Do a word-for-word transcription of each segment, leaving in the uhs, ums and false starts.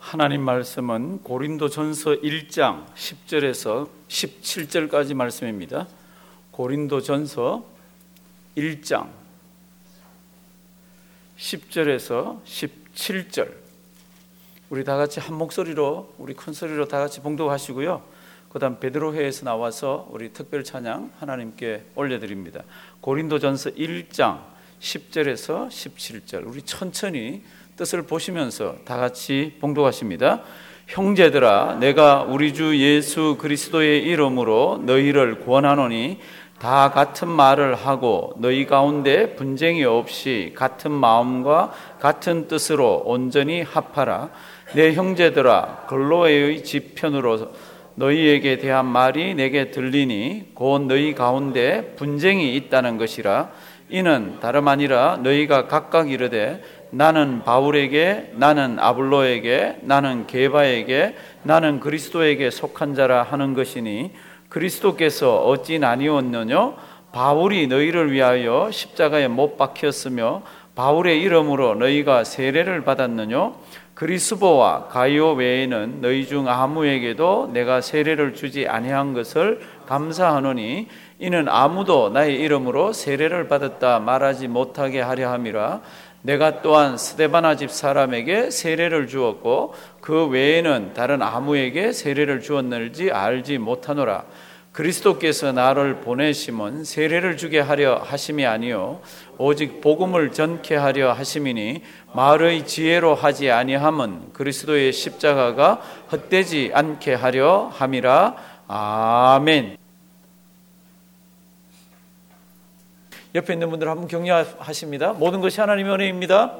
하나님 말씀은 고린도전서 일 장 십 절에서 십칠 절까지 말씀입니다. 고린도전서 일 장 십 절에서 십칠 절, 우리 다 같이 한 목소리로, 우리 큰 소리로 다 같이 봉독하시고요. 그 다음 베드로회에서 나와서 우리 특별 찬양 하나님께 올려드립니다. 고린도전서 일 장 십 절에서 십칠 절, 우리 천천히 뜻을 보시면서 다 같이 봉독하십니다. 형제들아, 내가 우리 주 예수 그리스도의 이름으로 너희를 권하노니 다 같은 말을 하고 너희 가운데 분쟁이 없이 같은 마음과 같은 뜻으로 온전히 합하라. 내 형제들아, 글로에의 지편으로 너희에게 대한 말이 내게 들리니 곧 너희 가운데 분쟁이 있다는 것이라. 이는 다름 아니라 너희가 각각 이르되 나는 바울에게, 나는 아볼로에게, 나는 게바에게, 나는 그리스도에게 속한 자라 하는 것이니 그리스도께서 어찌 나뉘었느뇨? 바울이 너희를 위하여 십자가에 못 박혔으며 바울의 이름으로 너희가 세례를 받았느뇨? 그리스도와 가이오 외에는 너희 중 아무에게도 내가 세례를 주지 아니한 것을 감사하노니 이는 아무도 나의 이름으로 세례를 받았다 말하지 못하게 하려 함이라. 내가 또한 스데바나 집 사람에게 세례를 주었고 그 외에는 다른 아무에게 세례를 주었는지 알지 못하노라. 그리스도께서 나를 보내심은 세례를 주게 하려 하심이 아니요 오직 복음을 전케 하려 하심이니 말의 지혜로 하지 아니함은 그리스도의 십자가가 헛되지 않게 하려 함이라. 아멘. 옆에 있는 분들 한번 격려하십니다. 모든 것이 하나님의 은혜입니다.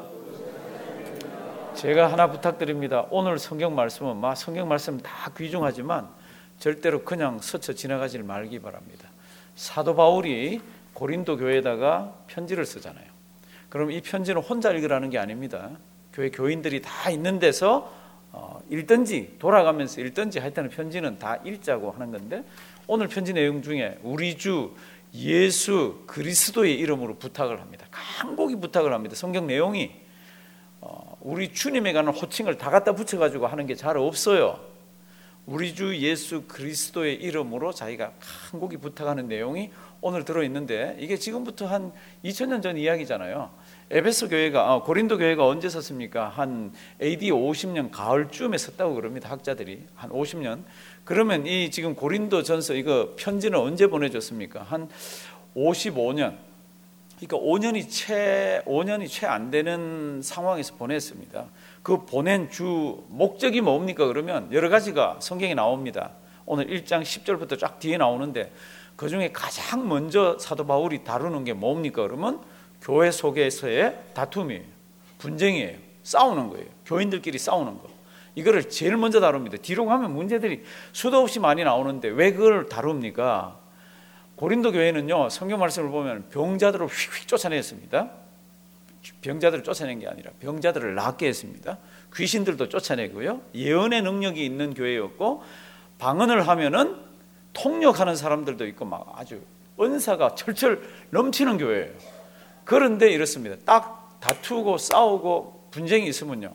제가 하나 부탁드립니다. 오늘 성경 말씀은 막 성경 말씀 다 귀중하지만 절대로 그냥 스쳐 지나가지 말기 바랍니다. 사도 바울이 고린도 교회에다가 편지를 쓰잖아요. 그럼 이 편지는 혼자 읽으라는 게 아닙니다. 교회 교인들이 다 있는 데서 어, 읽든지 돌아가면서 읽든지 하여튼 편지는 다 읽자고 하는 건데, 오늘 편지 내용 중에 우리 주 예수 그리스도의 이름으로 부탁을 합니다. 간곡히 부탁을 합니다. 성경 내용이 어, 우리 주님에 관한 호칭을 다 갖다 붙여가지고 하는 게 잘 없어요. 우리 주 예수 그리스도의 이름으로 자기가 간곡히 부탁하는 내용이 오늘 들어있는데, 이게 지금부터 한 이천 년 전 이야기잖아요. 에베소 교회가, 어, 고린도 교회가 언제 섰습니까? 한 에이디 오십 년 가을쯤에 섰다고 그럽니다. 학자들이 한 오십 년. 그러면 이 지금 고린도 전서 이거 편지는 언제 보내줬습니까? 한 오십오 년. 그러니까 오 년이 채 오 년이 채 안 되는 상황에서 보냈습니다. 그 보낸 주 목적이 뭡니까? 그러면 여러 가지가 성경에 나옵니다. 오늘 일 장 십 절부터 쫙 뒤에 나오는데 그 중에 가장 먼저 사도 바울이 다루는 게 뭡니까? 그러면 교회 속에서의 다툼이에요. 분쟁이에요. 싸우는 거예요. 교인들끼리 싸우는 거. 이거를 제일 먼저 다룹니다. 뒤로 가면 문제들이 수도 없이 많이 나오는데 왜 그걸 다룹니까? 고린도 교회는요, 성경 말씀을 보면 병자들을 휙휙 쫓아냈습니다. 병자들을 쫓아낸 게 아니라 병자들을 낫게 했습니다. 귀신들도 쫓아내고요. 예언의 능력이 있는 교회였고, 방언을 하면은 통역하는 사람들도 있고 막 아주 은사가 철철 넘치는 교회예요. 그런데 이렇습니다. 딱 다투고 싸우고 분쟁이 있으면요,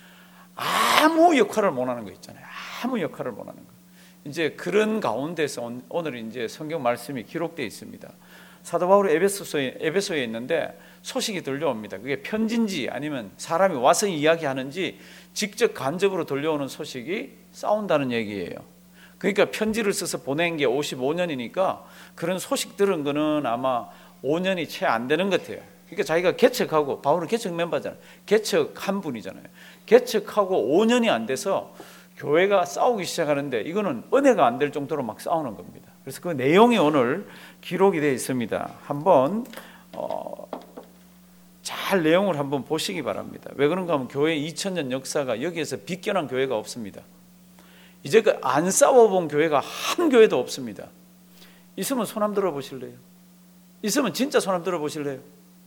아무 역할을 못하는 거 있잖아요. 아무 역할을 못하는 거. 이제 그런 가운데서 오늘 이제 성경 말씀이 기록되어 있습니다. 사도 바울이 에베소에, 에베소에 있는데 소식이 들려옵니다. 그게 편지인지 아니면 사람이 와서 이야기하는지 직접 간접으로 들려오는 소식이 싸운다는 얘기예요. 그러니까 편지를 써서 보낸 게 오십오 년이니까 그런 소식 들은 거는 아마 오 년이 채 안 되는 것 같아요. 그러니까 자기가 개척하고, 바울은 개척 멤버잖아요. 개척한 분이잖아요. 개척하고 오 년이 안 돼서 교회가 싸우기 시작하는데 이거는 은혜가 안 될 정도로 막 싸우는 겁니다. 그래서 그 내용이 오늘 기록이 되어 있습니다. 한번 어, 잘 내용을 한번 보시기 바랍니다. 왜 그런가 하면 교회 이천 년 역사가 여기에서 비껴난 교회가 없습니다. 이제 그 안 싸워본 교회가 한 교회도 없습니다. 있으면 손 한번 들어보실래요? 있으면 진짜 손 한번 들어보실래요?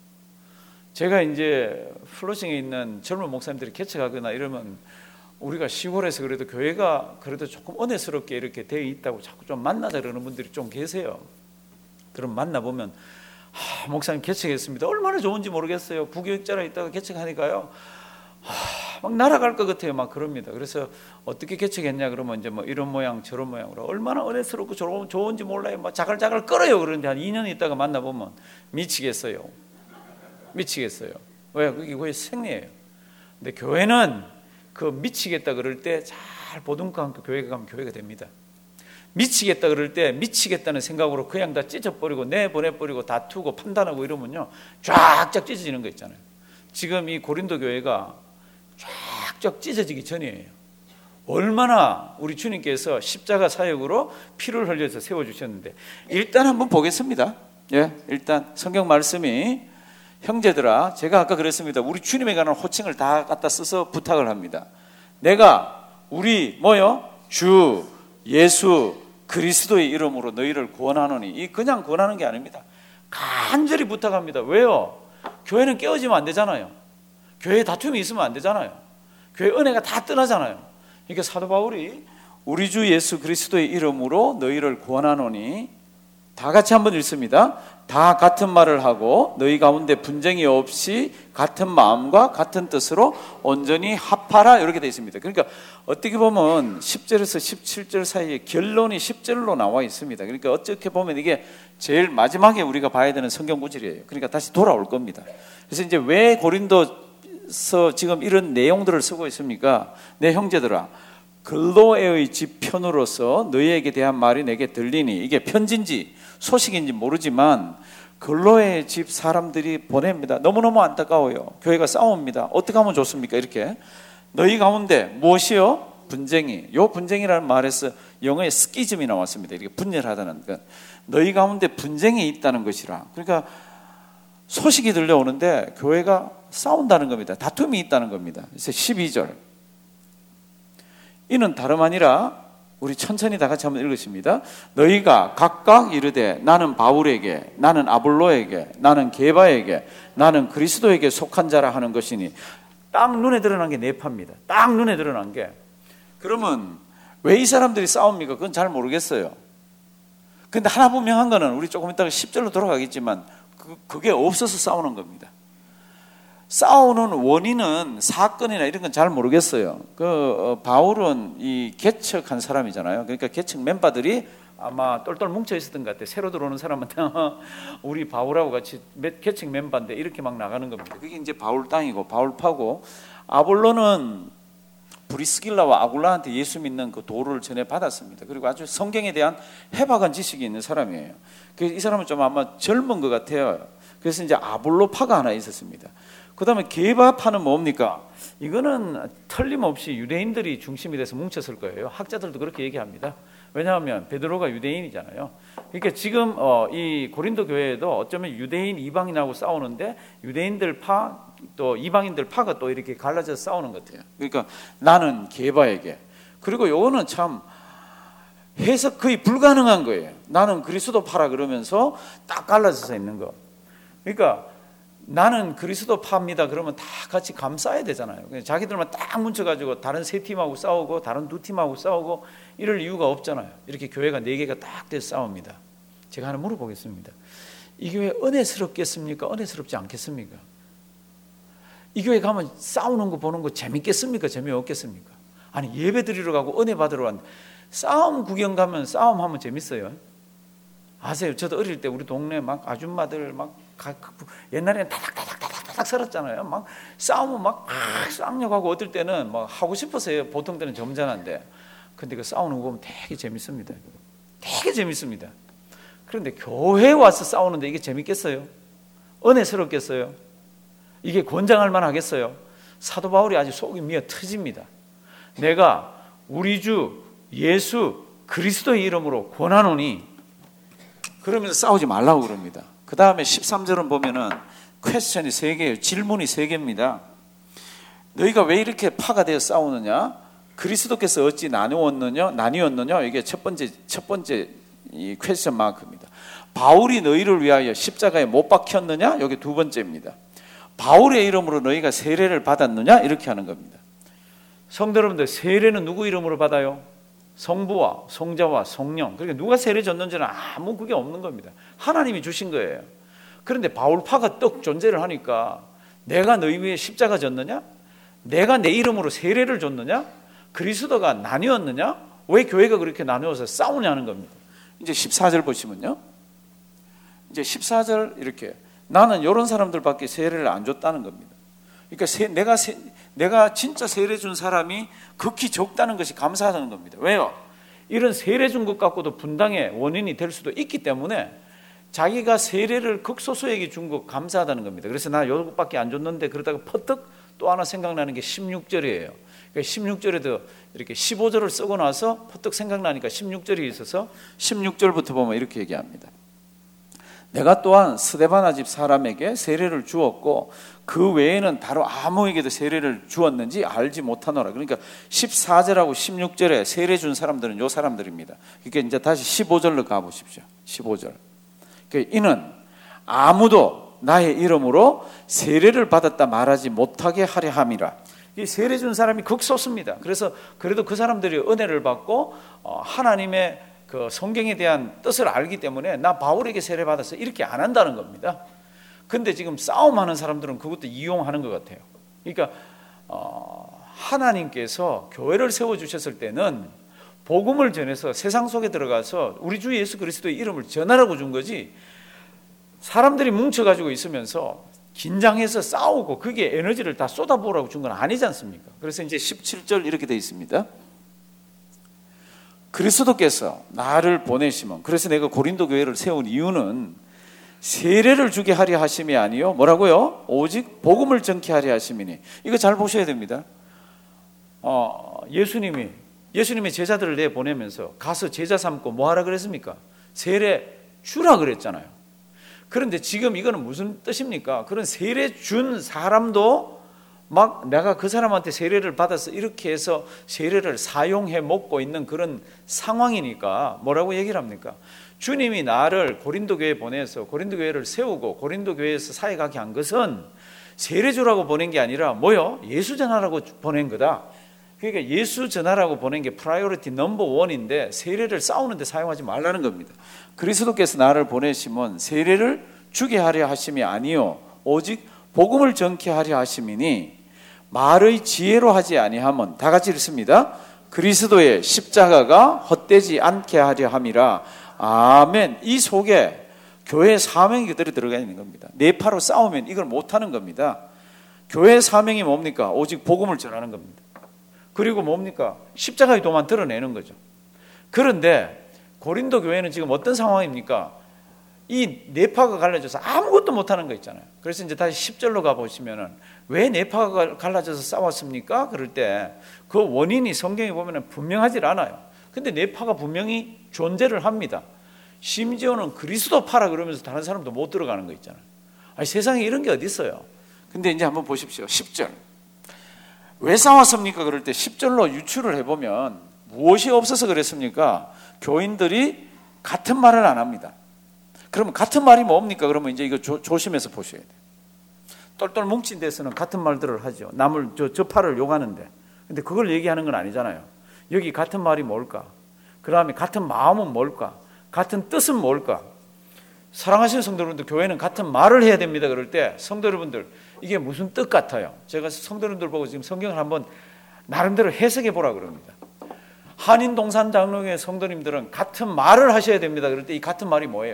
제가 이제 플러싱에 있는 젊은 목사님들이 개척하거나 이러면 우리가 시골에서 그래도 교회가 그래도 조금 은혜스럽게 이렇게 되어 있다고 자꾸 좀 만나자 그러는 분들이 좀 계세요. 그럼 만나보면, 아, 목사님 개척했습니다. 얼마나 좋은지 모르겠어요. 부교육자라 있다가 개척하니까요, 아, 막 날아갈 것 같아요. 막 그럽니다. 그래서 어떻게 개척했냐 그러면 이제 뭐 이런 모양 저런 모양으로 얼마나 은혜스럽고 좋은지 몰라요. 막 자글자글 끓어요. 그런데 한 이 년 있다가 만나보면 미치겠어요. 미치겠어요. 왜? 그게 거의 생리예요. 근데 교회는 그 미치겠다 그럴 때 잘 보듬고 함께 교회에 가면 교회가 됩니다. 미치겠다 그럴 때 미치겠다는 생각으로 그냥 다 찢어버리고 내보내버리고 다투고 판단하고 이러면요 쫙쫙 찢어지는 거 있잖아요. 지금 이 고린도 교회가 쫙쫙 찢어지기 전이에요. 얼마나 우리 주님께서 십자가 사역으로 피를 흘려서 세워주셨는데, 일단 한번 보겠습니다. 예, 일단 성경 말씀이, 형제들아, 제가 아까 그랬습니다. 우리 주님에 관한 호칭을 다 갖다 써서 부탁을 합니다. 내가 우리 뭐요? 주 예수 그리스도의 이름으로 너희를 구원하노니. 이 그냥 구원하는 게 아닙니다. 간절히 부탁합니다. 왜요? 교회는 깨어지면 안 되잖아요. 교회에 다툼이 있으면 안 되잖아요. 교회 은혜가 다 떠나잖아요. 그러니까 사도 바울이 우리 주 예수 그리스도의 이름으로 너희를 구원하노니, 다 같이 한번 읽습니다. 다 같은 말을 하고 너희 가운데 분쟁이 없이 같은 마음과 같은 뜻으로 온전히 합하라, 이렇게 되어 있습니다. 그러니까 어떻게 보면 십 절에서 십칠 절 사이에 결론이 십 절로 나와 있습니다. 그러니까 어떻게 보면 이게 제일 마지막에 우리가 봐야 되는 성경 구절이에요. 그러니까 다시 돌아올 겁니다. 그래서 이제 왜 고린도서 지금 이런 내용들을 쓰고 있습니까? 내 형제들아, 글로에의 집 편으로서 너희에게 대한 말이 내게 들리니, 이게 편지인지 소식인지 모르지만 글로의 집 사람들이 보냅니다. 너무너무 안타까워요. 교회가 싸웁니다. 어떻게 하면 좋습니까? 이렇게 너희 가운데 무엇이요? 분쟁이. 요 분쟁이라는 말에서 영어에 스키즘이 나왔습니다. 이렇게 분열하다는 것. 너희 가운데 분쟁이 있다는 것이라. 그러니까 소식이 들려오는데 교회가 싸운다는 겁니다. 다툼이 있다는 겁니다. 그래서 십이 절, 이는 다름 아니라, 우리 천천히 다 같이 한번 읽으십니다. 너희가 각각 이르되 나는 바울에게, 나는 아볼로에게, 나는 게바에게, 나는 그리스도에게 속한 자라 하는 것이니. 딱 눈에 드러난 게 네파입니다. 딱 눈에 드러난 게. 그러면 왜 이 사람들이 싸웁니까? 그건 잘 모르겠어요. 근데 하나 분명한 거는, 우리 조금 이따가 십 절로 돌아가겠지만 그, 그게 없어서 싸우는 겁니다. 싸우는 원인은 사건이나 이런 건 잘 모르겠어요. 그 어, 바울은 이 개척한 사람이잖아요. 그러니까 개척 멤버들이 아마 똘똘 뭉쳐 있었던 것 같아요. 새로 들어오는 사람한테 우리 바울하고 같이 개척 멤버인데 이렇게 막 나가는 겁니다. 그게 이제 바울 땅이고 바울파고, 아볼로는 브리스길라와 아굴라한테 예수 믿는 그 도를 전해 받았습니다. 그리고 아주 성경에 대한 해박한 지식이 있는 사람이에요. 그래서 이 사람은 좀 아마 젊은 것 같아요. 그래서 이제 아볼로파가 하나 있었습니다. 그 다음에 게바파는 뭡니까? 이거는 틀림없이 유대인들이 중심이 돼서 뭉쳤을 거예요. 학자들도 그렇게 얘기합니다. 왜냐하면 베드로가 유대인이잖아요. 그러니까 지금 어, 이 고린도 교회에도 어쩌면 유대인 이방인하고 싸우는데 유대인들 파 또 이방인들 파가 또 이렇게 갈라져서 싸우는 것 같아요. 그러니까 나는 게바에게, 그리고 요거는 참 해석 거의 불가능한 거예요. 나는 그리스도 파라 그러면서 딱 갈라져서 있는 거. 그러니까 나는 그리스도 파입니다 그러면 다 같이 감싸야 되잖아요. 자기들만 딱 뭉쳐가지고 다른 세 팀하고 싸우고 다른 두 팀하고 싸우고 이럴 이유가 없잖아요. 이렇게 교회가 네 개가 딱 돼서 싸웁니다. 제가 하나 물어보겠습니다. 이 교회 은혜스럽겠습니까? 은혜스럽지 않겠습니까? 이 교회 가면 싸우는 거 보는 거 재밌겠습니까? 재미없겠습니까? 아니, 예배 드리러 가고 은혜 받으러 왔는데 싸움 구경 가면 싸움하면 재밌어요. 아세요? 저도 어릴 때 우리 동네 막 아줌마들 막 옛날에는 타닥타닥타닥타닥 살았잖아요. 막 싸우면 막 쌍욕하고, 어떨 때는 막 하고 싶었어요. 보통 때는 점잖은데. 근데 그 싸우는 거 보면 되게 재밌습니다. 되게 재밌습니다. 그런데 교회에 와서 싸우는데 이게 재밌겠어요? 은혜스럽겠어요? 이게 권장할 만하겠어요? 사도 바울이 아주 속이 미어 터집니다. 내가 우리 주 예수 그리스도의 이름으로 권하노니, 그러면서 싸우지 말라고 그럽니다. 그 다음에 십삼 절은 보면은 퀘스천이 세 개예요. 질문이 세 개입니다. 너희가 왜 이렇게 파가 되어 싸우느냐? 그리스도께서 어찌 나누었느냐? 나뉘었느냐? 이게 첫 번째 첫 번째 이 퀘스천 마크입니다. 바울이 너희를 위하여 십자가에 못 박혔느냐? 여기 두 번째입니다. 바울의 이름으로 너희가 세례를 받았느냐? 이렇게 하는 겁니다. 성도 여러분들, 세례는 누구 이름으로 받아요? 성부와 성자와 성령. 그러니까 누가 세례 줬는지는 아무 그게 없는 겁니다. 하나님이 주신 거예요. 그런데 바울파가 떡 존재를 하니까 내가 너희 위에 십자가 졌느냐? 내가 내 이름으로 세례를 줬느냐? 그리스도가 나뉘었느냐? 왜 교회가 그렇게 나누어서 싸우냐는 겁니다. 이제 십사 절 보시면요, 이제 십사 절 이렇게 나는 이런 사람들밖에 세례를 안 줬다는 겁니다. 그러니까 세, 내가 세, 내가 진짜 세례 준 사람이 극히 적다는 것이 감사하다는 겁니다. 왜요? 이런 세례 준 것 갖고도 분당의 원인이 될 수도 있기 때문에 자기가 세례를 극소수에게 준 것 감사하다는 겁니다. 그래서 나 요것밖에 안 줬는데 그러다가 퍼뜩 또 하나 생각나는 게 십육 절이에요. 그러니까 십육 절에도 이렇게 십오 절을 쓰고 나서 퍼뜩 생각나니까 십육 절이 있어서 십육 절부터 보면 이렇게 얘기합니다. 내가 또한 스데바나 집 사람에게 세례를 주었고 그 외에는 다른 아무에게도 세례를 주었는지 알지 못하노라. 그러니까 십사 절하고 십육 절에 세례 준 사람들은 요 사람들입니다. 그러니까 이제 다시 십오 절로 가보십시오. 십오 절. 그러니까 이는 아무도 나의 이름으로 세례를 받았다 말하지 못하게 하려 함이라. 이 세례 준 사람이 극소수입니다. 그래서 그래도 그 사람들이 은혜를 받고 하나님의 그 성경에 대한 뜻을 알기 때문에 나 바울에게 세례 받았어 이렇게 안 한다는 겁니다. 근데 지금 싸움하는 사람들은 그것도 이용하는 것 같아요. 그러니까 어, 하나님께서 교회를 세워주셨을 때는 복음을 전해서 세상 속에 들어가서 우리 주 예수 그리스도의 이름을 전하라고 준 거지, 사람들이 뭉쳐가지고 있으면서 긴장해서 싸우고 그게 에너지를 다 쏟아부으라고 준 건 아니지 않습니까? 그래서 이제 십칠 절 이렇게 되어 있습니다. 그리스도께서 나를 보내시면, 그래서 내가 고린도 교회를 세운 이유는 세례를 주게 하려 하심이 아니요 뭐라고요? 오직 복음을 전케 하려 하심이니. 이거 잘 보셔야 됩니다. 어, 예수님이 예수님의 제자들을 내보내면서 가서 제자 삼고 뭐 하라 그랬습니까? 세례 주라 그랬잖아요. 그런데 지금 이거는 무슨 뜻입니까? 그런 세례 준 사람도 막 내가 그 사람한테 세례를 받아서 이렇게 해서 세례를 사용해 먹고 있는 그런 상황이니까 뭐라고 얘기를 합니까? 주님이 나를 고린도 교회에 보내서 고린도 교회를 세우고 고린도 교회에서 사역하게 한 것은 세례 주라고 보낸 게 아니라 뭐요? 예수 전하라고 보낸 거다. 그러니까 예수 전하라고 보낸 게 프라이어리티 넘버 원인데 세례를 싸우는데 사용하지 말라는 겁니다. 그리스도께서 나를 보내시면 세례를 주게 하려 하심이 아니요 오직 복음을 전케 하려 하심이니 말의 지혜로 하지 아니함은, 다 같이 읽습니다. 그리스도의 십자가가 헛되지 않게 하려 함이라. 아멘. 이 속에 교회의 사명이 그대로 들어가 있는 겁니다. 뇌파로 싸우면 이걸 못하는 겁니다. 교회의 사명이 뭡니까? 오직 복음을 전하는 겁니다. 그리고 뭡니까? 십자가의 도만 드러내는 거죠. 그런데 고린도 교회는 지금 어떤 상황입니까? 이 뇌파가 갈라져서 아무것도 못하는 거 있잖아요. 그래서 이제 다시 십 절로 가보시면은 왜 뇌파가 갈라져서 싸웠습니까? 그럴 때 그 원인이 성경에 보면은 분명하지 않아요. 근데 뇌파가 분명히 존재를 합니다. 심지어는 그리스도파라 그러면서 다른 사람도 못 들어가는 거 있잖아요. 아니, 세상에 이런 게 어디 있어요? 근데 이제 한번 보십시오. 십 절. 왜 싸웠습니까? 그럴 때 십 절로 유추를 해보면 무엇이 없어서 그랬습니까? 교인들이 같은 말을 안 합니다. 그러면 같은 말이 뭡니까? 그러면 이제 이거 조, 조심해서 보셔야 돼요. 똘똘 뭉친 데서는 같은 말들을 하죠. 남을 저, 저 파를 욕하는데. 근데 그걸 얘기하는 건 아니잖아요. 여기 같은 말이 뭘까? 그 다음에 같은 마음은 뭘까? 같은 뜻은 뭘까? 사랑하시는 성도 여러분들, 교회는 같은 말을 해야 됩니다. 그럴 때 성도 여러분들, 이게 무슨 뜻 같아요? 제가 성도 여러분들 보고 지금 성경을 한번 나름대로 해석해 보라 그럽니다. 한인 동산 장로교회 성도님들은 같은 말을 하셔야 됩니다. 그럴 때 이 같은 말이 뭐예요?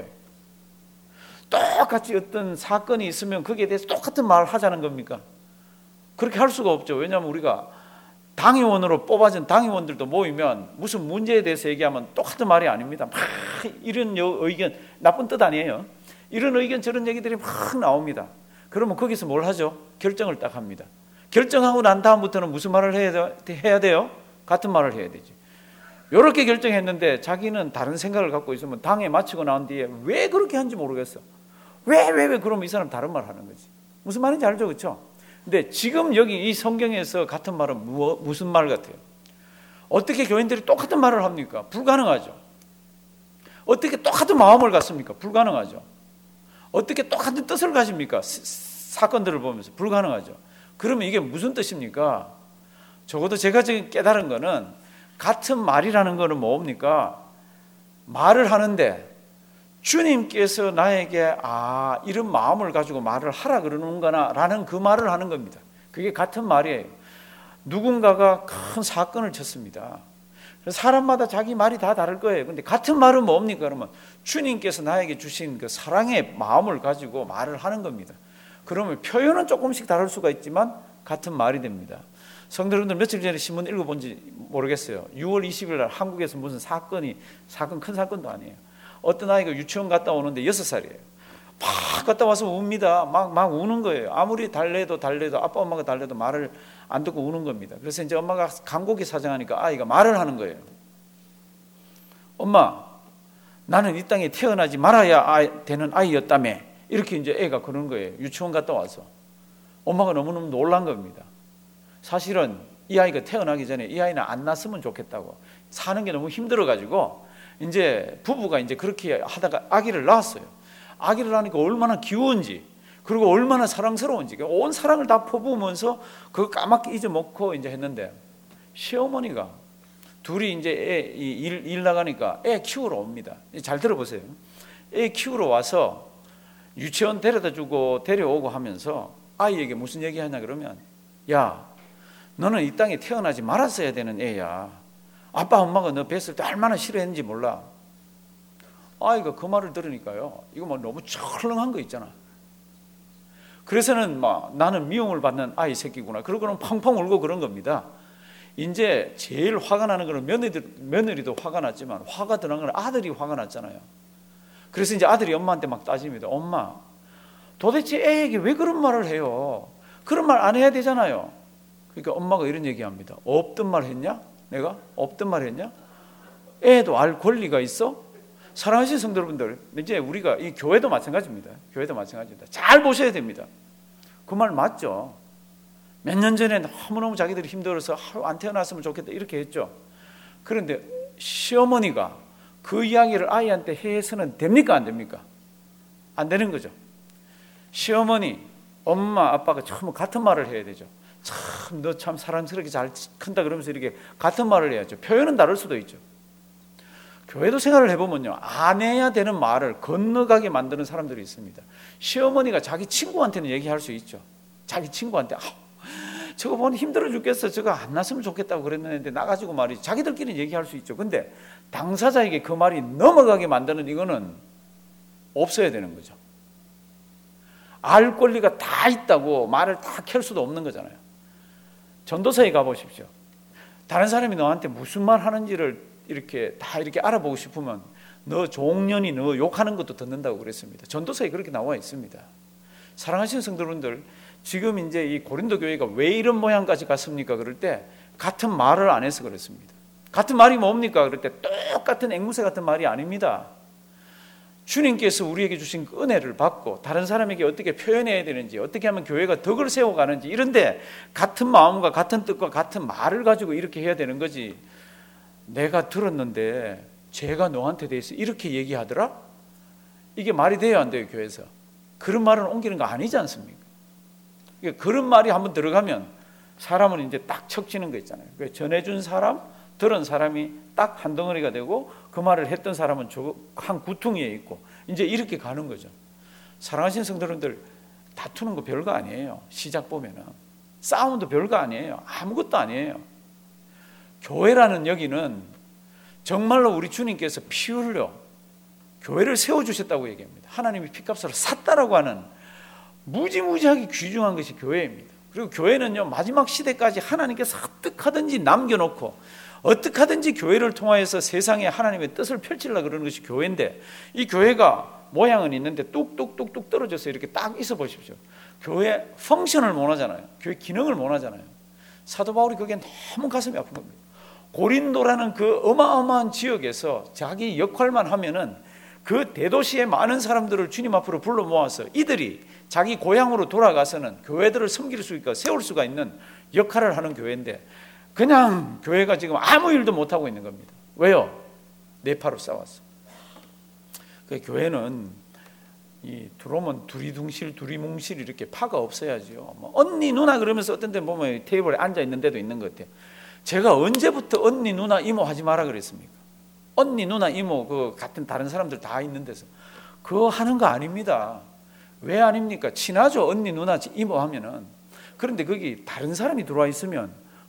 똑같이 어떤 사건이 있으면 거기에 대해서 똑같은 말을 하자는 겁니까? 그렇게 할 수가 없죠. 왜냐하면 우리가 당의원으로 뽑아진 당의원들도 모이면 무슨 문제에 대해서 얘기하면 똑같은 말이 아닙니다. 막 이런 의견, 나쁜 뜻 아니에요. 이런 의견 저런 얘기들이 막 나옵니다. 그러면 거기서 뭘 하죠? 결정을 딱 합니다. 결정하고 난 다음부터는 무슨 말을 해야 돼요? 같은 말을 해야 되지. 이렇게 결정했는데 자기는 다른 생각을 갖고 있으면 당에 마치고 나온 뒤에 왜 그렇게 한지 모르겠어. 왜, 왜, 왜 그러면 이 사람 다른 말 하는 거지. 무슨 말인지 알죠? 그렇죠? 근데 지금 여기 이 성경에서 같은 말은 무엇, 무슨 말 같아요? 어떻게 교인들이 똑같은 말을 합니까? 불가능하죠. 어떻게 똑같은 마음을 갖습니까? 불가능하죠. 어떻게 똑같은 뜻을 가집니까? 사건들을 보면서 불가능하죠. 그러면 이게 무슨 뜻입니까? 적어도 제가 지금 깨달은 거는 같은 말이라는 거는 뭡니까? 말을 하는데 주님께서 나에게 아 이런 마음을 가지고 말을 하라 그러는구나 라는 그 말을 하는 겁니다. 그게 같은 말이에요. 누군가가 큰 사건을 쳤습니다. 사람마다 자기 말이 다 다를 거예요. 근데 같은 말은 뭡니까? 그러면 주님께서 나에게 주신 그 사랑의 마음을 가지고 말을 하는 겁니다. 그러면 표현은 조금씩 다를 수가 있지만 같은 말이 됩니다. 성도 여러분들, 며칠 전에 신문 읽어본지 모르겠어요. 유월 이십일 날 한국에서 무슨 사건이, 사건 큰 사건도 아니에요. 어떤 아이가 유치원 갔다 오는데 여섯 살이에요. 막 갔다 와서 웁니다. 막, 막 우는 거예요. 아무리 달래도 달래도 아빠 엄마가 달래도 말을 안 듣고 우는 겁니다. 그래서 이제 엄마가 간곡히 사정하니까 아이가 말을 하는 거예요. 엄마, 나는 이 땅에 태어나지 말아야 되는 아이였다며. 이렇게 이제 애가 그러는 거예요. 유치원 갔다 와서. 엄마가 너무너무 놀란 겁니다. 사실은 이 아이가 태어나기 전에 이 아이는 안 낳았으면 좋겠다고, 사는 게 너무 힘들어가지고 이제 부부가 이제 그렇게 하다가 아기를 낳았어요. 아기를 낳으니까 얼마나 귀여운지, 그리고 얼마나 사랑스러운지 온 사랑을 다 퍼부으면서 그거 까맣게 잊어먹고 이제 했는데, 시어머니가 둘이 이제 애, 일, 일 나가니까 애 키우러 옵니다. 잘 들어보세요. 애 키우러 와서 유치원 데려다 주고 데려오고 하면서 아이에게 무슨 얘기 하냐 그러면, 야, 너는 이 땅에 태어나지 말았어야 되는 애야. 아빠 엄마가 너 뵀을 때 얼마나 싫어했는지 몰라. 아이가 그 말을 들으니까요, 이거 뭐 너무 철렁한 거 있잖아. 그래서는 막 나는 미움을 받는 아이 새끼구나, 그러고는 펑펑 울고 그런 겁니다. 이제 제일 화가 나는 거는 며느리, 며느리도 화가 났지만 화가 더 나는 건 아들이 화가 났잖아요. 그래서 이제 아들이 엄마한테 막 따집니다. 엄마, 도대체 애에게 왜 그런 말을 해요? 그런 말 안 해야 되잖아요. 그러니까 엄마가 이런 얘기합니다. 없던 말 했냐? 내가 없던 말 했냐? 애도 알 권리가 있어? 사랑하시는 성도 여러분들, 이제 우리가 이 교회도 마찬가지입니다. 교회도 마찬가지입니다. 잘 보셔야 됩니다. 그 말 맞죠? 몇 년 전에 너무너무 자기들이 힘들어서 하루 안 태어났으면 좋겠다 이렇게 했죠. 그런데 시어머니가 그 이야기를 아이한테 해서는 됩니까? 안 됩니까? 안 되는 거죠. 시어머니, 엄마, 아빠가 처음 같은 말을 해야 되죠. 참, 너 참 사랑스럽게 잘 큰다 그러면서 이렇게 같은 말을 해야죠. 표현은 다를 수도 있죠. 교회도 생활을 해보면요, 안 해야 되는 말을 건너가게 만드는 사람들이 있습니다. 시어머니가 자기 친구한테는 얘기할 수 있죠. 자기 친구한테, 아, 저거 보니 힘들어 죽겠어, 저거 안 났으면 좋겠다고 그랬는데 나가지고 말이지, 자기들끼리 얘기할 수 있죠. 근데 당사자에게 그 말이 넘어가게 만드는 이거는 없어야 되는 거죠. 알 권리가 다 있다고 말을 다 켤 수도 없는 거잖아요. 전도사에 가보십시오. 다른 사람이 너한테 무슨 말 하는지를 이렇게 다 이렇게 알아보고 싶으면 너 종년이 너 욕하는 것도 듣는다고 그랬습니다. 전도사에 그렇게 나와 있습니다. 사랑하시는 성도분들, 지금 이제 이 고린도 교회가 왜 이런 모양까지 갔습니까? 그럴 때 같은 말을 안 해서 그렇습니다. 같은 말이 뭡니까? 그럴 때 똑같은 앵무새 같은 말이 아닙니다. 주님께서 우리에게 주신 그 은혜를 받고 다른 사람에게 어떻게 표현해야 되는지, 어떻게 하면 교회가 덕을 세워가는지, 이런데 같은 마음과 같은 뜻과 같은 말을 가지고 이렇게 해야 되는 거지, 내가 들었는데 제가 너한테 대해서 이렇게 얘기하더라? 이게 말이 돼요, 안 돼요? 교회에서 그런 말은 옮기는 거 아니지 않습니까? 그런 말이 한번 들어가면 사람은 이제 딱 척지는 거 있잖아요. 전해준 사람, 들은 사람이 딱 한 덩어리가 되고 그 말을 했던 사람은 한 구퉁이에 있고 이제 이렇게 가는 거죠. 사랑하시는 성도님들, 다투는 거 별거 아니에요. 시작 보면은 싸움도 별거 아니에요. 아무것도 아니에요. 교회라는 여기는 정말로 우리 주님께서 피 흘려 교회를 세워주셨다고 얘기합니다. 하나님이 피값으로 샀다라고 하는 무지무지하게 귀중한 것이 교회입니다. 그리고 교회는요, 마지막 시대까지 하나님께서 어떻게 하든지 남겨놓고 어떻게 하든지 교회를 통하여서 세상에 하나님의 뜻을 펼치려고 그러는 것이 교회인데, 이 교회가 모양은 있는데 뚝뚝뚝뚝 떨어져서 이렇게 딱 있어 보십시오. 교회 펑션을 못 하잖아요. 교회 기능을 못 하잖아요. 사도 바울이 그게 너무 가슴이 아픈 겁니다. 고린도라는 그 어마어마한 지역에서 자기 역할만 하면은 그 대도시의 많은 사람들을 주님 앞으로 불러 모아서 이들이 자기 고향으로 돌아가서는 교회들을 섬길 수 있고 세울 수가 있는 역할을 하는 교회인데, 그냥 교회가 지금 아무 일도 못하고 있는 겁니다. 왜요? 네파로 싸웠어. 그 교회는 이 들어오면 두리둥실 두리뭉실 이렇게 파가 없어야죠. 뭐 언니 누나 그러면서 어떤 데 보면 테이블에 앉아 있는 데도 있는 것 같아요. 제가 언제부터 언니 누나 이모 하지 마라 그랬습니까? 언니 누나 이모 그 같은 다른 사람들 다 있는 데서 그거 하는 거 아닙니다. 왜 아닙니까? 친하죠. 언니 누나 이모 하면은. 그런데 거기 다른 사람이 들어와 있으면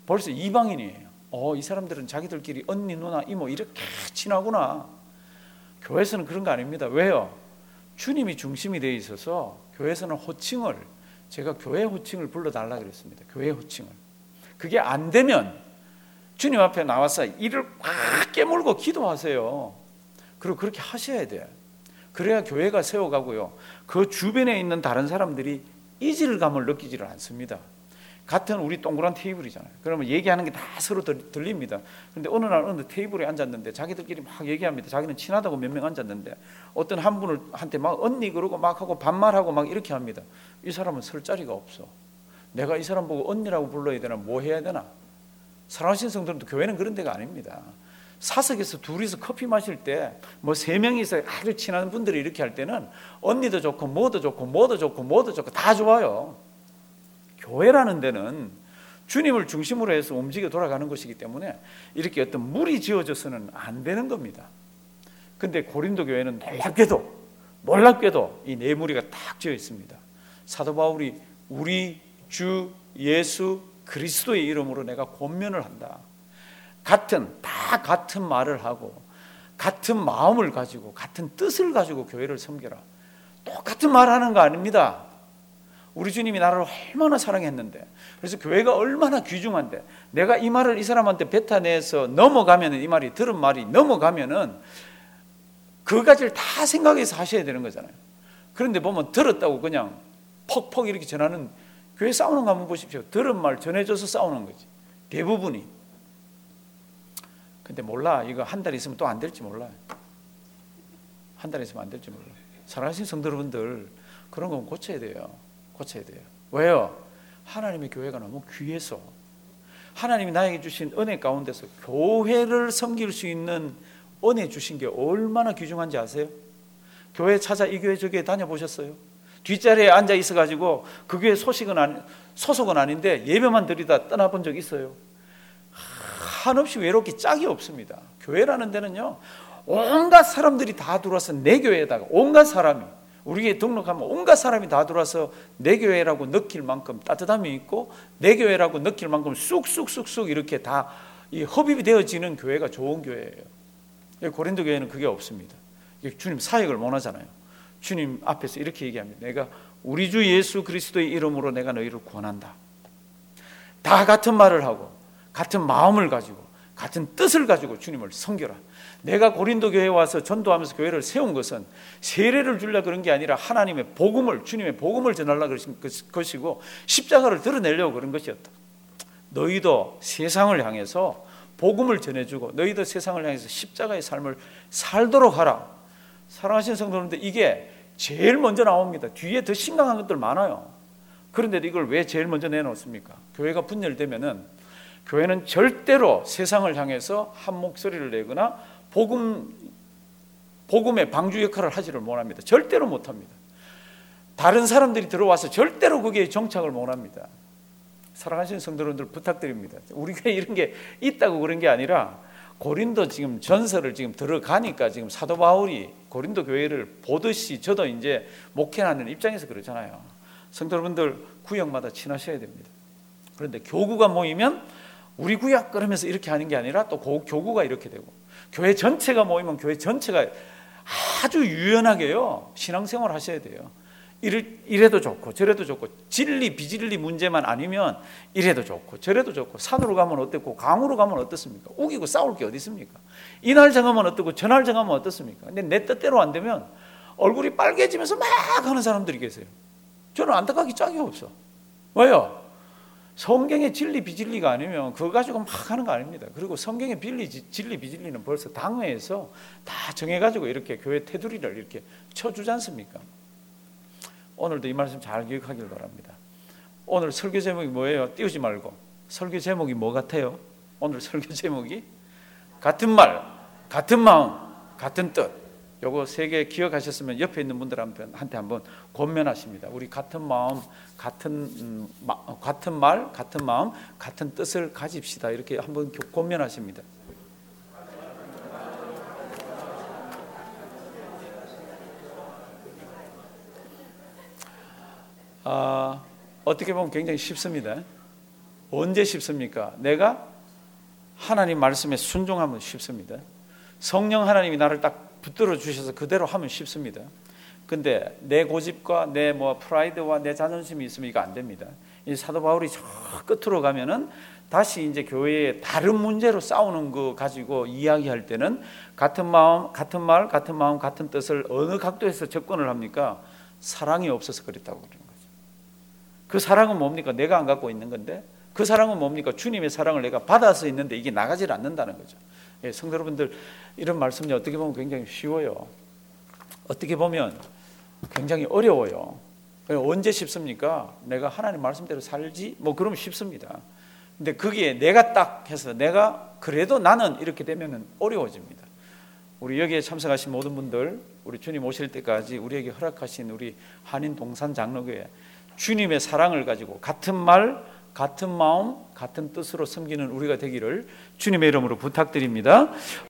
벌써 이방인이에요. 어, 이 사람들은 자기들끼리 언니, 누나, 이모 이렇게 친하구나. 교회에서는 그런 거 아닙니다. 왜요? 주님이 중심이 되어 있어서 교회에서는 호칭을, 제가 교회 호칭을 불러달라 그랬습니다. 교회 호칭을. 그게 안 되면 주님 앞에 나와서 이를 꽉 깨물고 기도하세요. 그리고 그렇게 하셔야 돼요. 그래야 교회가 세워가고요, 그 주변에 있는 다른 사람들이 이질감을 느끼지를 않습니다. 같은 우리 동그란 테이블이잖아요. 그러면 얘기하는 게 다 서로 들립니다. 그런데 어느 날 어느 테이블에 앉았는데 자기들끼리 막 얘기합니다. 자기는 친하다고 몇 명 앉았는데 어떤 한 분을 한테 막 언니 그러고 막 하고 반말하고 막 이렇게 합니다. 이 사람은 설 자리가 없어. 내가 이 사람 보고 언니라고 불러야 되나, 뭐 해야 되나? 사랑하시는 성도들도 교회는 그런 데가 아닙니다. 사석에서 둘이서 커피 마실 때 뭐 세 명이서 아주 친한 분들이 이렇게 할 때는 언니도 좋고 뭐도 좋고 뭐도 좋고 뭐도 좋고 다 좋아요. 교회라는 데는 주님을 중심으로 해서 움직여 돌아가는 것이기 때문에 이렇게 어떤 물이 지어져서는 안 되는 겁니다. 근데 고린도 교회는 놀랍게도 놀랍게도 이 네 무리가 딱 지어 있습니다. 사도 바울이 우리 주 예수 그리스도의 이름으로 내가 권면을 한다. 같은, 다 같은 말을 하고 같은 마음을 가지고 같은 뜻을 가지고 교회를 섬겨라. 똑같은 말 하는 거 아닙니다. 우리 주님이 나를 얼마나 사랑했는데, 그래서 교회가 얼마나 귀중한데, 내가 이 말을 이 사람한테 뱉어내서 넘어가면, 이 말이 들은 말이 넘어가면은 그 가지를 다 생각해서 하셔야 되는 거잖아요. 그런데 보면 들었다고 그냥 퍽퍽 이렇게 전하는 교회 싸우는 거 한번 보십시오. 들은 말 전해줘서 싸우는 거지, 대부분이. 근데 몰라, 이거 한 달 있으면 또 안 될지 몰라요. 한 달 있으면 안 될지 몰라요. 사랑하시는 성도 여러분들, 그런 건 고쳐야 돼요. 고쳐야 돼요. 왜요? 하나님의 교회가 너무 귀해서, 하나님이 나에게 주신 은혜 가운데서 교회를 섬길 수 있는 은혜 주신 게 얼마나 귀중한지 아세요? 교회 찾아 이 교회 저 교회 다녀보셨어요? 뒷자리에 앉아 있어가지고 그 교회 소식은 아니, 소속은 아닌데 예배만 드리다 떠나본 적 있어요? 한없이 외롭기 짝이 없습니다. 교회라는 데는요, 온갖 사람들이 다 들어와서 내 교회에다가 온갖 사람이, 우리에게 등록하면 온갖 사람이 다 들어와서 내 교회라고 느낄 만큼 따뜻함이 있고 내 교회라고 느낄 만큼 쑥쑥쑥쑥 이렇게 다 이 흡입이 되어지는 교회가 좋은 교회예요. 고린도 교회는 그게 없습니다. 주님 사역을 못 하잖아요. 주님 앞에서 이렇게 얘기합니다. 내가 우리 주 예수 그리스도의 이름으로 내가 너희를 구원한다. 다 같은 말을 하고 같은 마음을 가지고 같은 뜻을 가지고 주님을 섬겨라. 내가 고린도 교회에 와서 전도하면서 교회를 세운 것은 세례를 주려고 그런 게 아니라 하나님의 복음을, 주님의 복음을 전하려고 그런 것이고 십자가를 드러내려고 그런 것이었다. 너희도 세상을 향해서 복음을 전해주고 너희도 세상을 향해서 십자가의 삶을 살도록 하라. 사랑하시는 성도님들, 이게 제일 먼저 나옵니다. 뒤에 더 심각한 것들 많아요. 그런데 이걸 왜 제일 먼저 내놓습니까? 교회가 분열되면은 교회는 절대로 세상을 향해서 한 목소리를 내거나 복음, 복음의 방주 역할을 하지를 못합니다. 절대로 못합니다. 다른 사람들이 들어와서 절대로 거기에 정착을 못합니다. 사랑하시는 성도님들 부탁드립니다. 우리 교회 이런 게 있다고 그런 게 아니라 고린도 지금 전설을 지금 들어가니까 지금 사도 바울이 고린도 교회를 보듯이 저도 이제 목회하는 입장에서 그러잖아요. 성도 여러분들 구역마다 친하셔야 됩니다. 그런데 교구가 모이면 우리 구역 그러면서 이렇게 하는 게 아니라 또 교구가 이렇게 되고, 교회 전체가 모이면 교회 전체가 아주 유연하게요 신앙생활 하셔야 돼요. 이래, 이래도 좋고 저래도 좋고, 진리 비진리 문제만 아니면 이래도 좋고 저래도 좋고, 산으로 가면 어떻고 강으로 가면 어떻습니까? 우기고 싸울 게 어디 있습니까? 이날 정하면 어떻고 저날 정하면 어떻습니까? 근데 내 뜻대로 안 되면 얼굴이 빨개지면서 막 하는 사람들이 계세요. 저는 안타깝게 짝이 없어. 왜요? 성경의 진리 비진리가 아니면 그거 가지고 막 하는 거 아닙니다. 그리고 성경의 진리, 진리 비진리는 벌써 당회에서 다 정해가지고 이렇게 교회 테두리를 이렇게 쳐주지 않습니까? 오늘도 이 말씀 잘 기억하길 바랍니다. 오늘 설교 제목이 뭐예요? 띄우지 말고. 설교 제목이 뭐 같아요? 오늘 설교 제목이 같은 말, 같은 마음, 같은 뜻. 요거 세 개 기억하셨으면 옆에 있는 분들한테 한번 권면하십니다. 우리 같은 마음, 같은 음, 마, 같은 말, 같은 마음, 같은 뜻을 가집시다. 이렇게 한번 권면하십니다. 아, 어떻게 보면 굉장히 쉽습니다. 언제 쉽습니까? 내가 하나님 말씀에 순종하면 쉽습니다. 성령 하나님이 나를 딱 붙들어 주셔서 그대로 하면 쉽습니다. 근데 내 고집과 내 뭐 프라이드와 내 자존심이 있으면 이거 안 됩니다. 이 사도 바울이 저 끝으로 가면은 다시 이제 교회에 다른 문제로 싸우는 거 가지고 이야기할 때는 같은 마음, 같은 말, 같은 마음, 같은 뜻을 어느 각도에서 접근을 합니까? 사랑이 없어서 그랬다고 그러는 거죠. 그 사랑은 뭡니까? 내가 안 갖고 있는 건데, 그 사랑은 뭡니까? 주님의 사랑을 내가 받아서 있는데 이게 나가질 않는다는 거죠. 예, 성도 여러분들, 이런 말씀이 어떻게 보면 굉장히 쉬워요. 어떻게 보면 굉장히 어려워요. 언제 쉽습니까? 내가 하나님 말씀대로 살지? 뭐 그러면 쉽습니다. 근데 거기에 내가 딱 해서 내가 그래도 나는 이렇게 되면 어려워집니다. 우리 여기에 참석하신 모든 분들, 우리 주님 오실 때까지 우리에게 허락하신 우리 한인 동산 장로교회 주님의 사랑을 가지고 같은 말, 같은 마음, 같은 뜻으로 섬기는 우리가 되기를 주님의 이름으로 부탁드립니다.